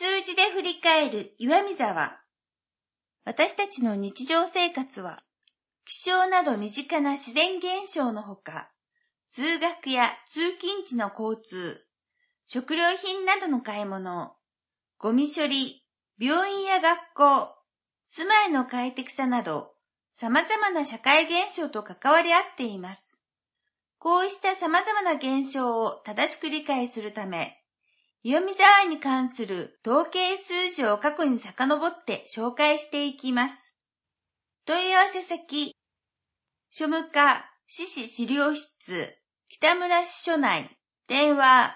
数字で振り返る岩見沢。私たちの日常生活は、気象など身近な自然現象のほか、通学や通勤時の交通、食料品などの買い物、ゴミ処理、病院や学校、住まいの快適さなど、様々な社会現象と関わり合っています。こうした様々な現象を正しく理解するため、岩見沢に関する統計数字を過去に遡って紹介していきます。問い合わせ先、庶務課支市資料室、北村支所内、電話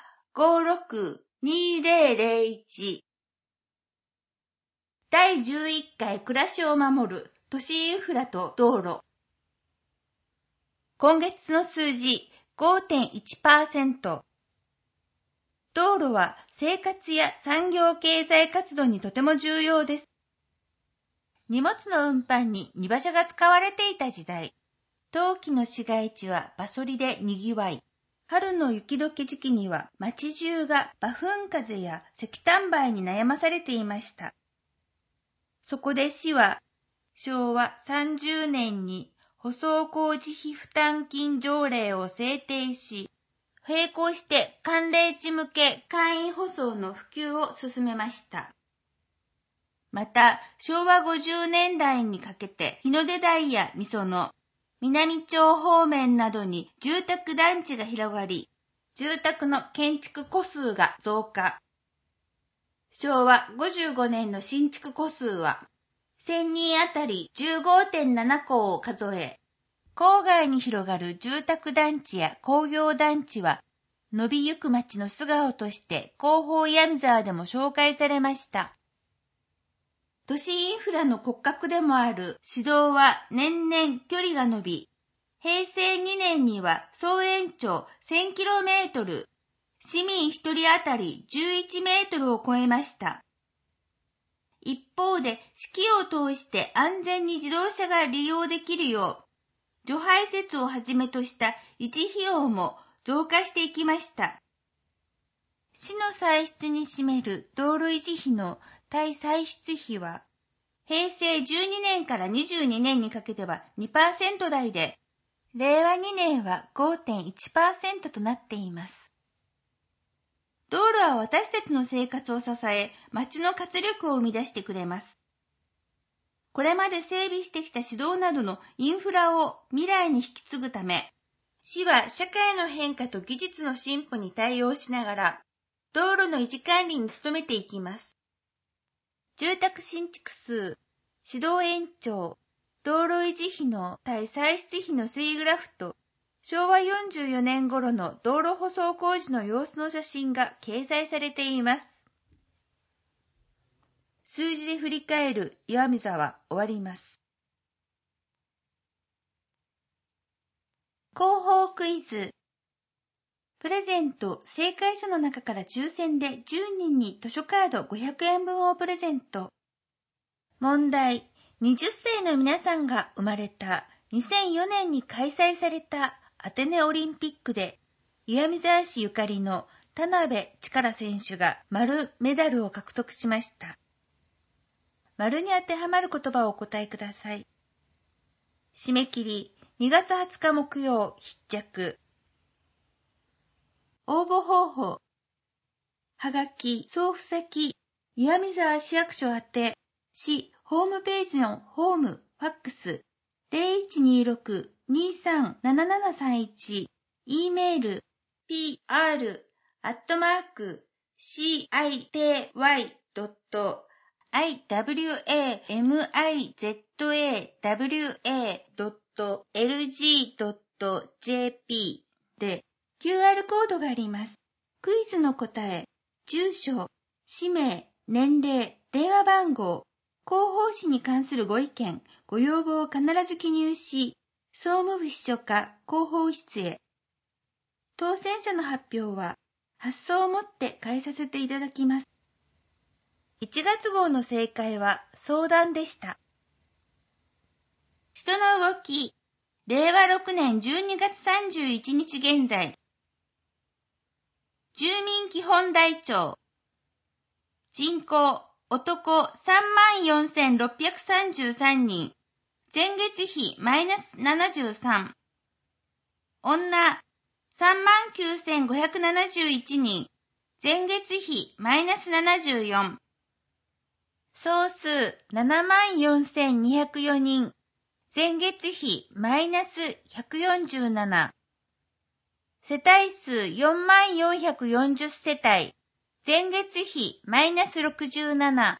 56-2001。第11回暮らしを守る都市インフラと道路。今月の数字 5.1%。道路は生活や産業経済活動にとても重要です。荷物の運搬に荷馬車が使われていた時代、冬季の市街地は馬そりで賑わい、春の雪解け時期には街中が馬糞風や石炭灰に悩まされていました。そこで市は昭和30年に舗装工事費負担金条例を制定し、並行して寒冷地向け簡易舗装の普及を進めました。また、昭和50年代にかけて日の出台や御園、南町方面などに住宅団地が広がり、住宅の建築戸数が増加。昭和55年の新築戸数は1000人あたり 15.7 戸を数え、郊外に広がる住宅団地や工業団地は、伸びゆく街の素顔として広報岩見沢でも紹介されました。都市インフラの骨格でもある市道は年々距離が伸び、平成2年には総延長 1000km、市民1人あたり11メートルを超えました。一方で、四季を通して安全に自動車が利用できるよう、除排雪をはじめとした維持費用も増加していきました。市の歳出に占める道路維持費の対歳出費は、平成12年から22年にかけては 2% 台で、令和2年は 5.1% となっています。道路は私たちの生活を支え、街の活力を生み出してくれます。これまで整備してきた市道などのインフラを未来に引き継ぐため、市は社会の変化と技術の進歩に対応しながら、道路の維持管理に努めていきます。住宅新築数、市道延長、道路維持費の対歳出費の推移グラフと、昭和44年頃の道路舗装工事の様子の写真が掲載されています。数字で振り返る岩見沢終わります。広報クイズ。プレゼント正解者の中から抽選で10人に図書カード500円分をプレゼント。問題。20歳の皆さんが生まれた2004年に開催されたアテネオリンピックで岩見沢市ゆかりの田辺力選手が丸メダルを獲得しました。丸に当てはまる言葉をお答えください。締め切り2月20日木曜必着。応募方法。はがき送付先岩見沢市役所宛て市ホームページのホームファックス 0126-237731 E メール pr@city.iwamizawa.lg.jp で QR コードがあります。クイズの答え、住所、氏名、年齢、電話番号、広報誌に関するご意見、ご要望を必ず記入し、総務部秘書課広報室へ。当選者の発表は発送をもって返させていただきます。1月号の正解は相談でした。人の動き、令和6年12月31日現在。住民基本台帳。 人口、男34,633人。前月比マイナス73。女、39,571人。前月比マイナス74。総数74,204人。前月比マイナス147。世帯数44,440世帯。前月比マイナス67。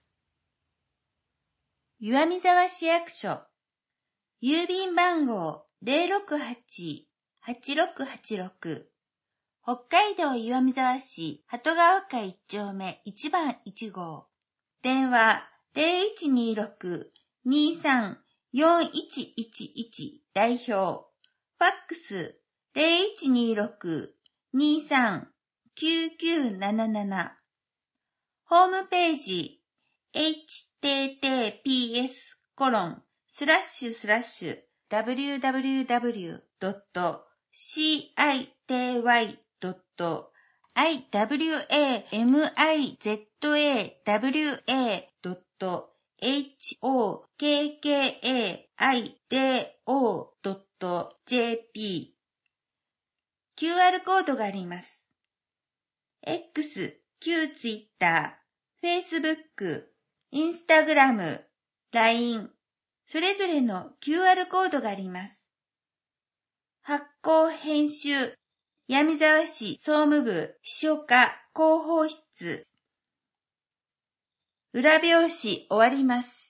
岩見沢市役所。郵便番号 068-8686。北海道岩見沢市鳩川会1丁目1番1号。電話 0126-234111 代表。ファックス 0126-239977。ホームページ https://www.citywa.iwamizo.jp QR コードがあります。X、旧 Twitter、Facebook、Instagram、LINE、それぞれの QR コードがあります。発行編集、闇沢市総務部秘書課広報室。裏表紙終わります。